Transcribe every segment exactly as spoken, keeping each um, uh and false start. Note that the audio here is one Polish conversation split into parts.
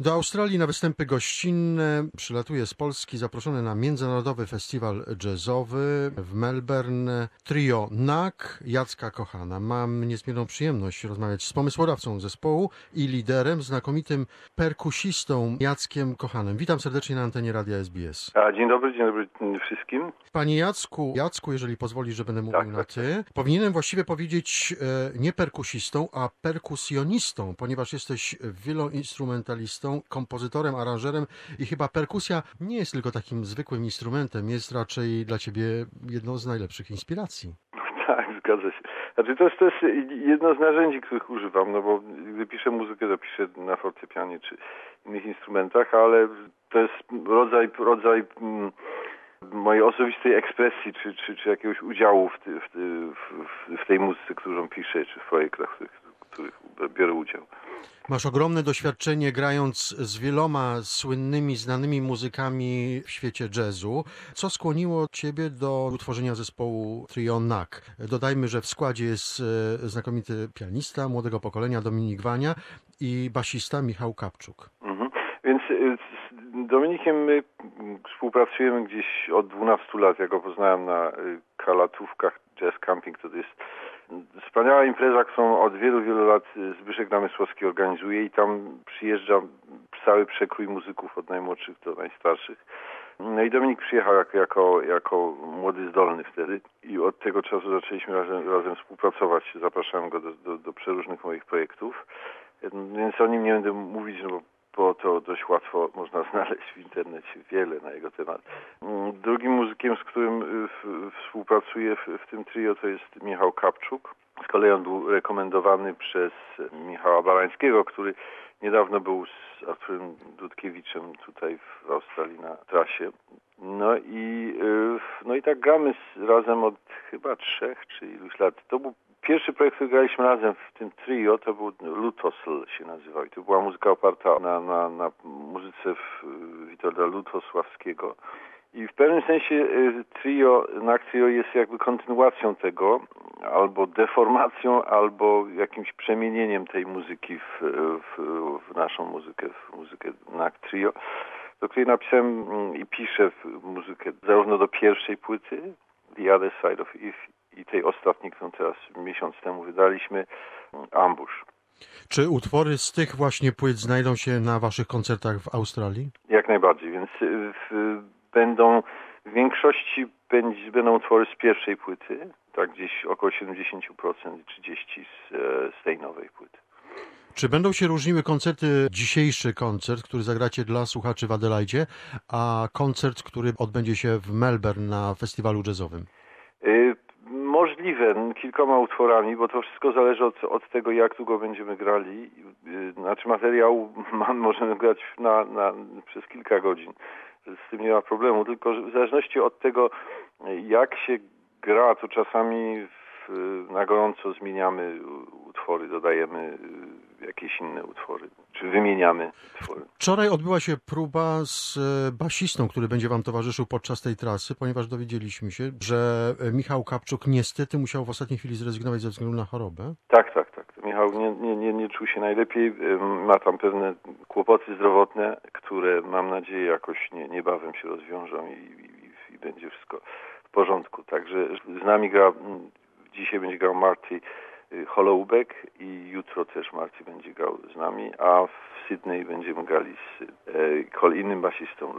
Do Australii na występy gościnne przylatuje z Polski zaproszony na Międzynarodowy Festiwal Jazzowy w Melbourne trio N A K Jacka Kochana. Mam niezmierną przyjemność rozmawiać z pomysłodawcą zespołu i liderem, znakomitym perkusistą Jackiem Kochanem. Witam serdecznie na antenie Radia S B S. A, dzień dobry, dzień dobry wszystkim. Panie Jacku, Jacku, jeżeli pozwoli, że będę mówił tak, na tak, ty, tak. powinienem właściwie powiedzieć e, nie perkusistą, a perkusjonistą, ponieważ jesteś wieloinstrumentalistą, kompozytorem, aranżerem i chyba perkusja nie jest tylko takim zwykłym instrumentem, jest raczej dla ciebie jedną z najlepszych inspiracji. Tak, zgadza się. Znaczy to jest, to jest jedno z narzędzi, których używam, no bo gdy piszę muzykę, to piszę na fortepianie czy innych instrumentach, ale to jest rodzaj, rodzaj mm, mojej osobistej ekspresji, czy, czy, czy jakiegoś udziału w, ty, w, ty, w, w tej muzyce, którą piszę, czy w projektach, w których, w których biorę udział. Masz ogromne doświadczenie grając z wieloma słynnymi, znanymi muzykami w świecie jazzu. Co skłoniło ciebie do utworzenia zespołu trio N A K? Dodajmy, że w składzie jest znakomity pianista młodego pokolenia Dominik Wania i basista Michał Kapczuk. Mhm. Więc z Dominikiem my współpracujemy gdzieś od dwunastu lat. Ja go poznałem na Kalatówkach Jazz Camping. To jest wspaniała impreza, którą od wielu, wielu lat Zbyszek Namysłowski organizuje i tam przyjeżdża cały przekrój muzyków od najmłodszych do najstarszych. No i Dominik przyjechał jako, jako, jako młody, zdolny wtedy i od tego czasu zaczęliśmy razem, razem współpracować. Zapraszałem go do, do, do przeróżnych moich projektów, więc o nim nie będę mówić, no bo bo to dość łatwo można znaleźć w internecie wiele na jego temat. Drugim muzykiem, z którym współpracuję w, w tym trio, to jest Michał Kapczuk. Z kolei on był rekomendowany przez Michała Barańskiego, który niedawno był z Arturem Dudkiewiczem tutaj w Australii na trasie. No i, no i tak gramy razem od chyba trzech czy iluś lat. To był pierwszy projekt, który graliśmy razem w tym trio, to był Lutosl się nazywał. I to była muzyka oparta na, na, na muzyce Witolda Lutosławskiego. I w pewnym sensie trio, N A K trio jest jakby kontynuacją tego, albo deformacją, albo jakimś przemienieniem tej muzyki w, w, w naszą muzykę, w muzykę N A K trio, do której napisałem i piszę muzykę zarówno do pierwszej płyty, The Other Side of Eve, i tej ostatniej, którą teraz miesiąc temu wydaliśmy, Ambush. Czy utwory z tych właśnie płyt znajdą się na waszych koncertach w Australii? Jak najbardziej, więc w, będą, w większości będzie, będą utwory z pierwszej płyty, tak gdzieś około siedemdziesiąt procent i trzydzieści procent z, z tej nowej płyty. Czy będą się różniły koncerty, dzisiejszy koncert, który zagracie dla słuchaczy w Adelaidzie, a koncert, który odbędzie się w Melbourne na festiwalu jazzowym? Y Możliwe, kilkoma utworami, bo to wszystko zależy od, od tego, jak długo będziemy grali. Znaczy materiał mam, możemy grać na, na, przez kilka godzin. Z tym nie ma problemu, tylko że w zależności od tego, jak się gra, to czasami w, na gorąco zmieniamy utwory, dodajemy jakieś inne utwory, czy wymieniamy utwory. Wczoraj odbyła się próba z basistą, który będzie wam towarzyszył podczas tej trasy, ponieważ dowiedzieliśmy się, że Michał Kapczuk niestety musiał w ostatniej chwili zrezygnować ze względu na chorobę. Tak, tak, tak. Michał nie, nie, nie, nie czuł się najlepiej. Ma tam pewne kłopoty zdrowotne, które mam nadzieję jakoś nie, niebawem się rozwiążą i, i, i będzie wszystko w porządku. Także z nami gra, dzisiaj będzie grał Marty Holoubek i jutro też Marty będzie grał z nami, a w Sydney będziemy grali z e, innym basistą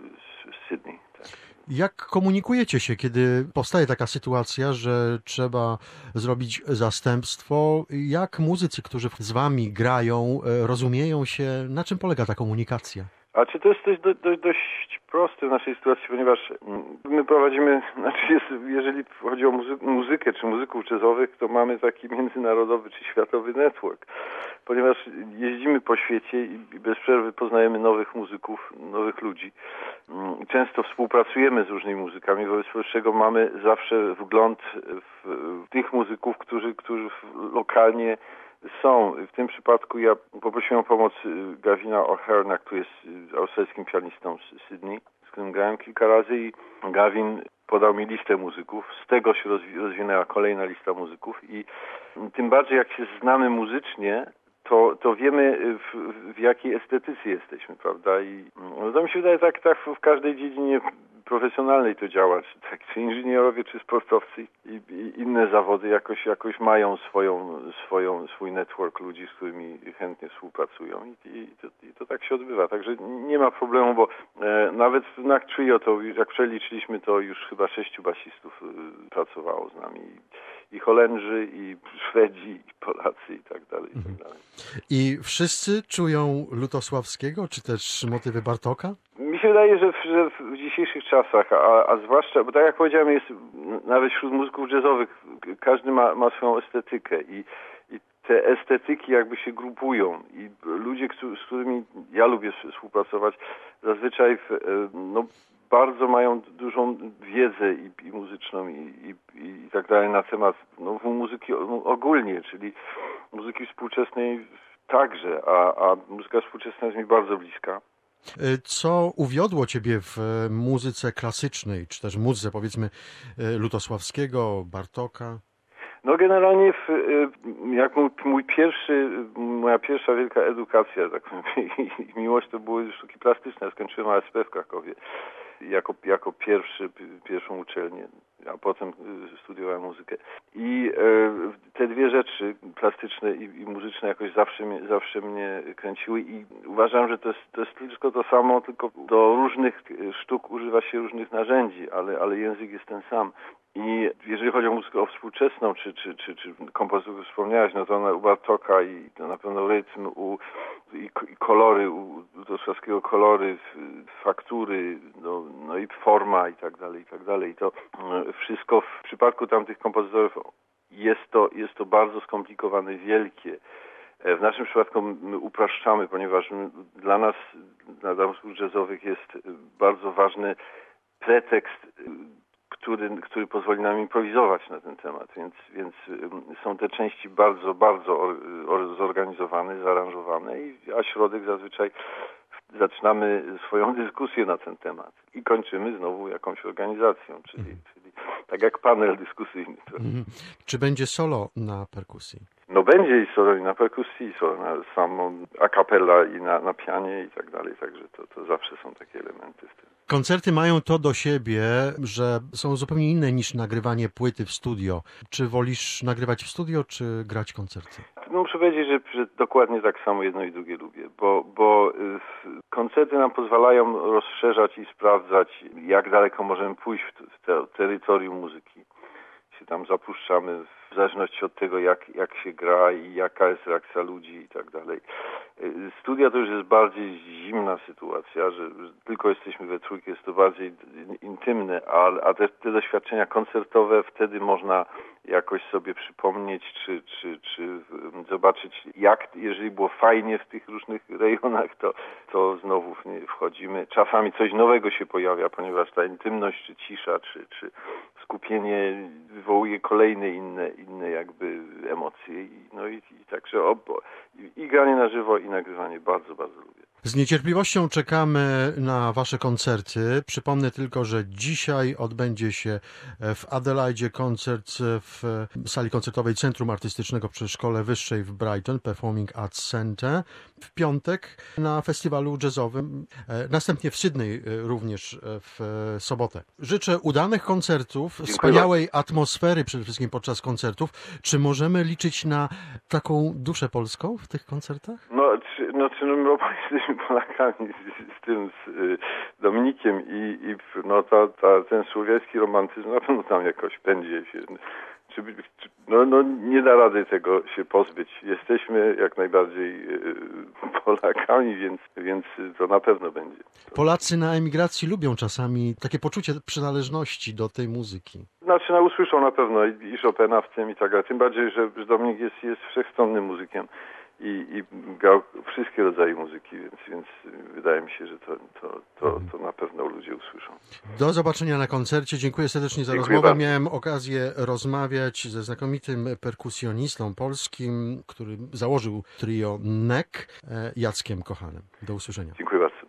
z, z Sydney. Tak. Jak komunikujecie się, kiedy powstaje taka sytuacja, że trzeba zrobić zastępstwo? Jak muzycy, którzy z wami grają, rozumieją się? Na czym polega ta komunikacja? A czy to jest dość, dość, dość proste w naszej sytuacji, ponieważ my prowadzimy, znaczy jest, jeżeli chodzi o muzy- muzykę czy muzyków jazzowych, to mamy taki międzynarodowy czy światowy network, ponieważ jeździmy po świecie i bez przerwy poznajemy nowych muzyków, nowych ludzi. Często współpracujemy z różnymi muzykami, wobec czego mamy zawsze wgląd w, w tych muzyków, którzy, którzy lokalnie są. W tym przypadku ja poprosiłem o pomoc Gavina O'Hearna, który jest australijskim pianistą z Sydney, z którym grałem kilka razy i Gavin podał mi listę muzyków. Z tego się rozwi- rozwinęła kolejna lista muzyków i tym bardziej jak się znamy muzycznie, to, to wiemy w, w jakiej estetyce jesteśmy, prawda? I no to mi się wydaje, tak, tak w każdej dziedzinie profesjonalnej to działa, czy, tak, czy inżynierowie, czy sportowcy i, i inne zawody jakoś, jakoś mają swoją, swoją, swój network ludzi, z którymi chętnie współpracują i, i, to, i to tak się odbywa. Także nie ma problemu, bo e, nawet w Knack Trio to jak przeliczyliśmy, to już chyba sześciu basistów y, pracowało z nami. I Holendrzy, i Szwedzi, i Polacy i tak dalej, i tak dalej. I wszyscy czują Lutosławskiego, czy też motywy Bartoka? Mi się wydaje, że w, że w dzisiejszych czasach, a, a zwłaszcza, bo tak jak powiedziałem, jest nawet wśród muzyków jazzowych, każdy ma, ma swoją estetykę i, i te estetyki jakby się grupują i ludzie, z którymi ja lubię współpracować, zazwyczaj w, no, bardzo mają dużą wiedzę i, i muzyczną i, i, i tak dalej na temat no, muzyki ogólnie, czyli muzyki współczesnej także, a, a muzyka współczesna jest mi bardzo bliska. Co uwiodło ciebie w muzyce klasycznej, czy też muzyce powiedzmy Lutosławskiego, Bartoka? No generalnie w, jak mój, mój pierwszy, moja pierwsza wielka edukacja, tak powiem, i miłość to były sztuki plastyczne. Ja skończyłem A S P w Krakowie jako, jako pierwszy, pierwszą uczelnię, a potem studiowałem muzykę. I e, te dwie rzeczy, plastyczne i, i muzyczne, jakoś zawsze mnie, zawsze mnie kręciły i uważam, że to jest, to jest wszystko to samo, tylko do różnych sztuk używa się różnych narzędzi, ale, ale język jest ten sam. I jeżeli chodzi o muzykę współczesną, czy, czy, czy, czy kompozytorów wspomniałeś, no to u Bartoka i to na pewno rytm, u, i, i kolory, u Lutosławskiego kolory, faktury, no, no i forma i tak dalej, i tak dalej. I to wszystko w przypadku tamtych kompozytorów jest to, jest to bardzo skomplikowane, wielkie. W naszym przypadku my upraszczamy, ponieważ dla nas, dla muzyków jazzowych jest bardzo ważny pretekst, Który, który pozwoli nam improwizować na ten temat, więc, więc są te części bardzo, bardzo or, or, zorganizowane, zaaranżowane, i, a środek zazwyczaj zaczynamy swoją dyskusję na ten temat i kończymy znowu jakąś organizacją, czyli, mhm. czyli tak jak panel dyskusyjny. Mhm. Czy będzie solo na perkusji? No będzie i solo i na perkusji, i solo na samą a cappella i na, na pianie i tak dalej, także to, to zawsze są takie elementy w tym. Koncerty mają to do siebie, że są zupełnie inne niż nagrywanie płyty w studio. Czy wolisz nagrywać w studio, czy grać koncerty? No muszę powiedzieć, że, że dokładnie tak samo jedno i drugie lubię, bo, bo koncerty nam pozwalają rozszerzać i sprawdzać, jak daleko możemy pójść w, te, w terytorium muzyki. Się tam zapuszczamy w zależności od tego, jak, jak się gra i jaka jest reakcja ludzi i tak dalej. Studia to już jest bardziej zimna sytuacja, że tylko jesteśmy we trójkę, jest to bardziej intymne, a, a te, te doświadczenia koncertowe wtedy można jakoś sobie przypomnieć, czy, czy, czy zobaczyć, jak, jeżeli było fajnie w tych różnych rejonach, to, to znowu w nie wchodzimy. Czasami coś nowego się pojawia, ponieważ ta intymność, czy cisza, czy, czy skupienie wywołuje kolejne inne, inne jakby emocje. I, no i, i także obo, i, i granie na żywo, i nagrywanie bardzo, bardzo lubię. Z niecierpliwością czekamy na wasze koncerty. Przypomnę tylko, że dzisiaj odbędzie się w Adelaidzie koncert w sali koncertowej Centrum Artystycznego przy Szkole Wyższej w Brighton, Performing Arts Centre. W piątek na festiwalu jazzowym, następnie w Sydney również w sobotę. Życzę udanych koncertów, Dziękuję wspaniałej bardzo. atmosfery przede wszystkim podczas koncertów. Czy możemy liczyć na taką duszę polską w tych koncertach? No, czy, no, czy no, my jesteśmy Polakami z, z tym, z y, Dominikiem i, i no, ta, ta, ten słowiański romantyzm na pewno tam jakoś będzie się. Czy, czy, no, no, nie da rady tego się pozbyć. Jesteśmy jak najbardziej y, Polakami, więc, więc to na pewno będzie. Polacy na emigracji lubią czasami takie poczucie przynależności do tej muzyki. Znaczy, no, usłyszą na pewno i, i Chopina w tym i tak dalej. Tym bardziej, że, że Dominik jest, jest wszechstronnym muzykiem. I, i grał wszystkie rodzaje muzyki, więc, więc wydaje mi się, że to, to, to, to na pewno ludzie usłyszą. Do zobaczenia na koncercie. Dziękuję serdecznie za Dziękuję rozmowę. bardzo. Miałem okazję rozmawiać ze znakomitym perkusjonistą polskim, który założył trio N E K, Jackiem Kochanem. Do usłyszenia. Dziękuję bardzo.